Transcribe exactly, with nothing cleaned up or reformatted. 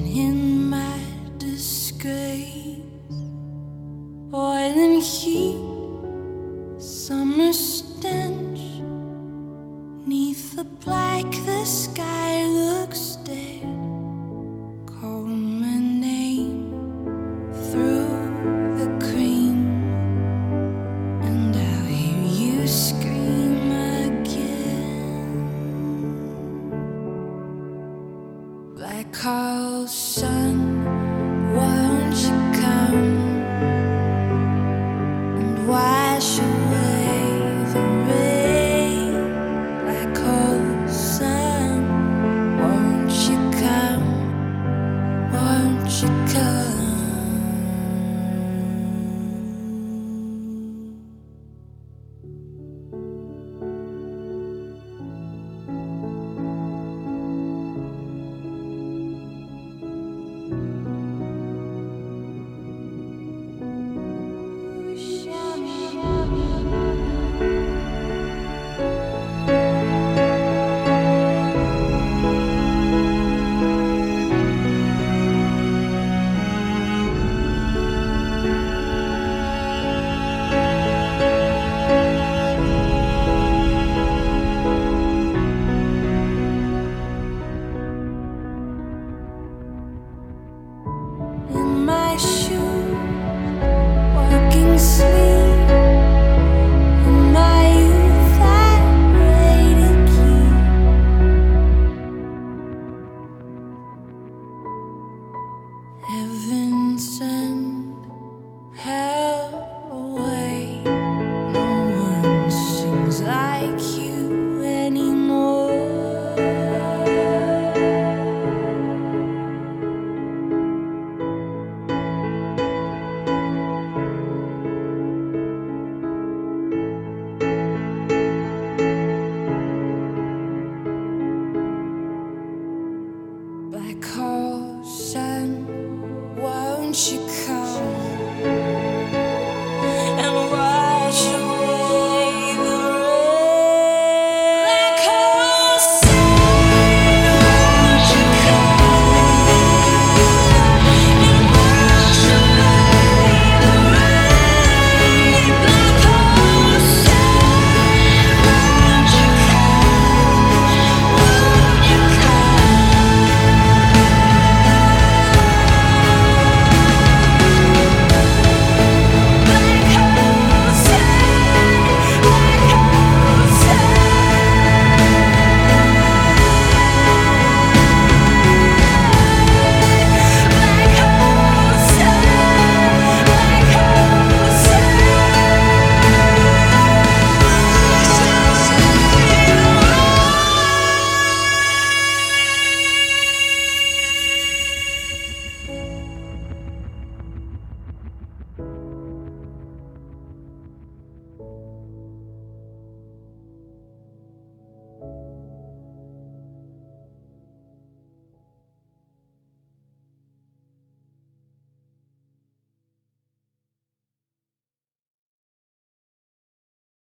in my disgrace. Oil and heat, summer stench. Neath the black, the sky looks dead. Call my name through the cream, and I'll hear you scream again. Black Carl's son, won't you come and wash away the rain? Black Carl's son, won't you come, won't you come? In my shoe, walking sleep. In my youth, I prayed to keep heaven send hell away. No one sings like you anymore. Black Carl's son, won't you come?